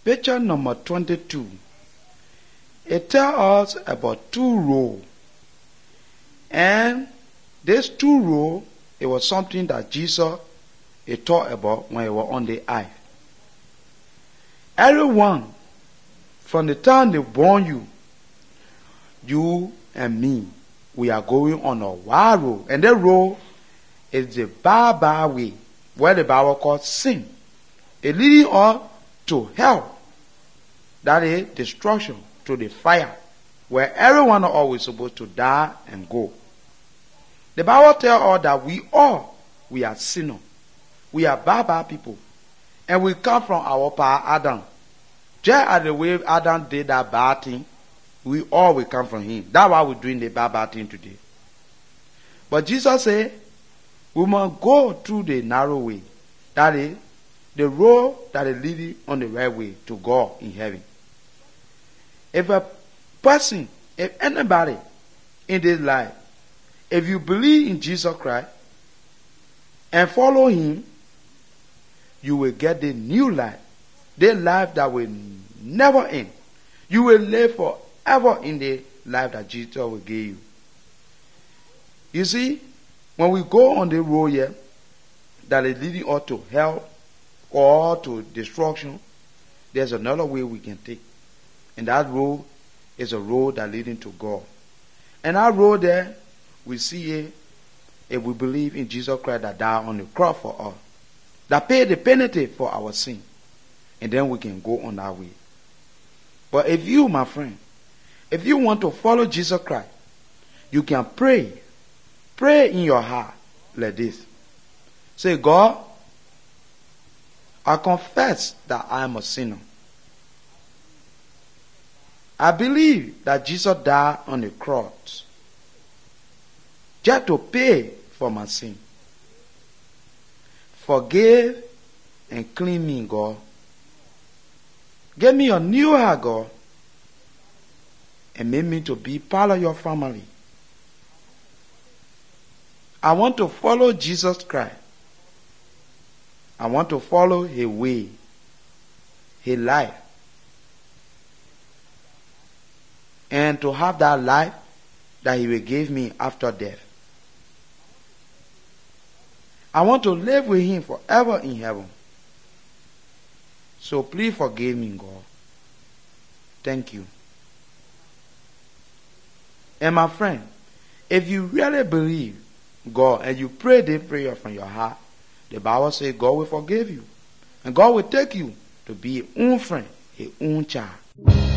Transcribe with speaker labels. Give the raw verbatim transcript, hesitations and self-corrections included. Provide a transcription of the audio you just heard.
Speaker 1: Picture number twenty-two. It tells us about two rows. And this two rows, it was something that Jesus he taught about when he was on the earth. Everyone, from the time they born you, you and me, we are going on a wild road. And that road is the bad, bad way, where the Bible calls sin. It leading us to hell. That is destruction, to the fire, where everyone is always supposed to die and go. The Bible tells us that we all, we are sinners. We are bad, bad people. And we come from our pa Adam. Just as the way Adam did that bad thing, we all will come from him. That's why we're doing the bad, bad thing today. But Jesus said, we must go through the narrow way. That is, the road that is leading on the right way to God in heaven. If a person, if anybody in this life, if you believe in Jesus Christ and follow him, you will get the new life. The life that will never end. You will live forever in the life that Jesus will give you. You see, when we go on the road here that is leading us to hell or to destruction, there's another way we can take. And that road is a road that leading to God. And that road there, we see it if we believe in Jesus Christ that died on the cross for us, that paid the penalty for our sin. And then we can go on that way. But if you, my friend, if you want to follow Jesus Christ, you can pray. Pray in your heart like this. Say, God, I confess that I am a sinner. I believe that Jesus died on the cross just to pay for my sin. Forgive and clean me, God. Give me a new heart, God, and make me to be part of your family. I want to follow Jesus Christ. I want to follow his way, his life, and to have that life that he will give me after death. I want to live with him forever in heaven. So please forgive me, God. Thank you. And my friend, if you really believe God and you pray this prayer from your heart, the Bible says God will forgive you. And God will take you to be his own friend, his own child.